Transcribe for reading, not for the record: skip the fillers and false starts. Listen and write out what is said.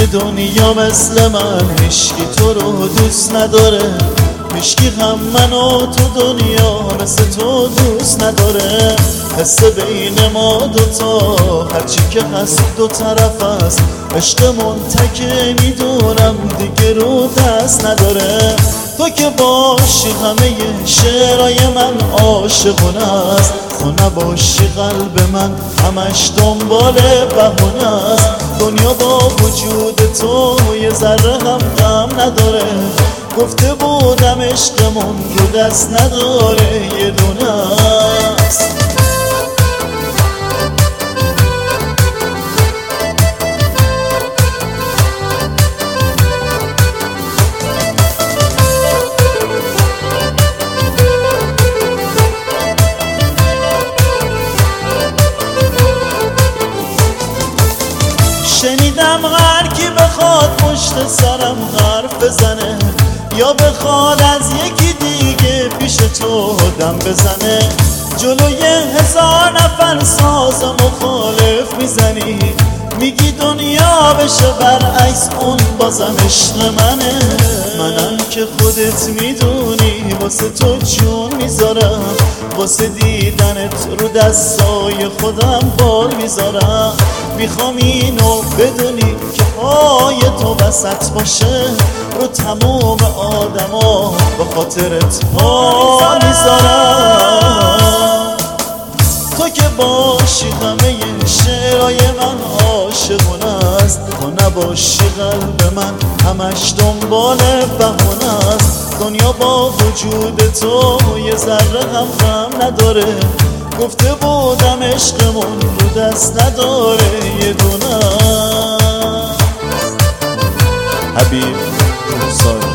دنیا مثل من هیچکی تو رو دوست نداره، هیچکی هم منو تو دنیا مثل تو دوست نداره. حس بین ما دوتا هرچی که هست دو طرف است، عشقمون تکه میدونم دیگه رو دست نداره. تو که باشی همه شعرهای من عاشقونه است، تو نباشی قلب من همش دنبال بهونه است. دنیا با وجود تو یه ذره هم غم نداره، گفته بودم عشقمون رو دست نداره یه دونه است. شنیدم هر کی بخواد پشت سرم حرف بزنه، یا بخواد از یکی دیگه پیش تو دم بزنه، جلوی 1000 نفر ساز مخالف میزنی، میگی دنیا بشه برعکس اون بازم عشق منه. منم که خودت میدونی واسه تو جون میذارم، واسه دیدنت رو دستای خودم بال میذارم. میخوام اینو بدونی که پای تو وسط باشه، رو تموم آدما با خاطرت پا میذارم. تو که باشی همه شعرهای من عاشقونه است، تو نباشی قلب من همش دنبال بهونه است. دنیا با وجود تو یه ذره هم غم نداره، گفته بودم عشقمون رو دست نداره یه دونه. حبیب